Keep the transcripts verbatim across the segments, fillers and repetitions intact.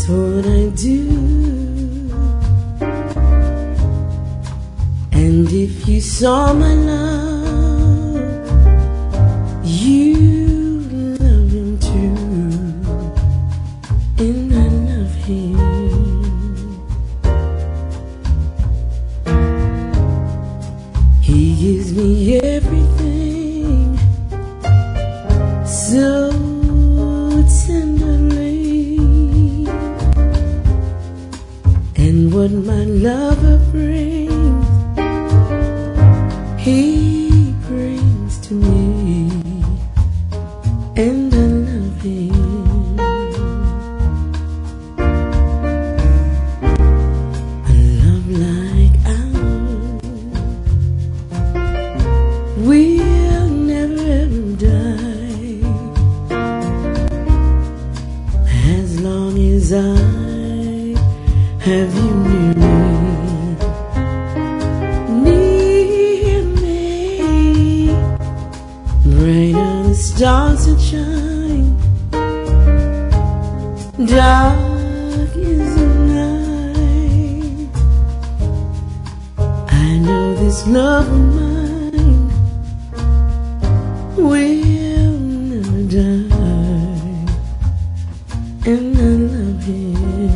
That's what I do. And if you saw my love, you love him too. And I love him. He gives me everything so tenderly, and what my lover brings, he brings to me, and I love him. A love like ours will never ever die, as long as I have you near me. Near me, brighter the stars that shine, dark is the night. I know this love of mine will never die, and I love him.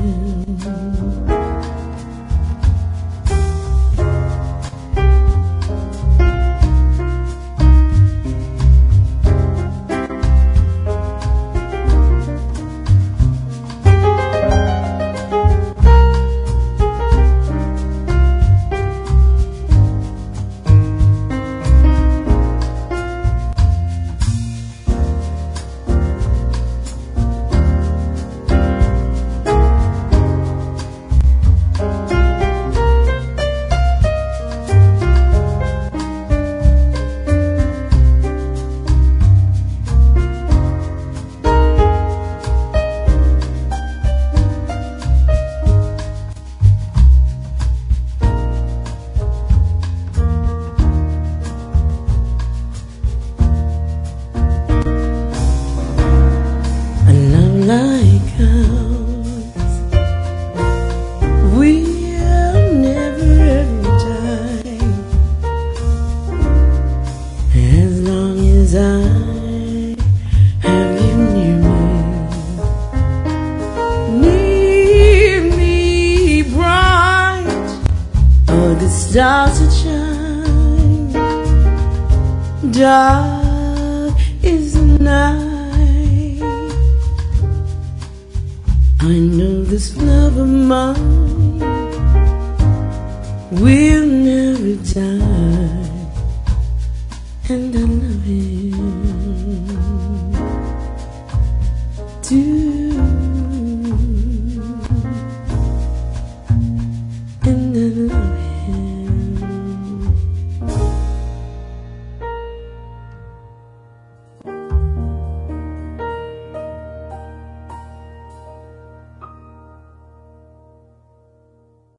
Like ours will never ever die, as long as I have you near me. Near me, bright are the stars that shine, dark is the night. I know this love of mine will never die, and I love it.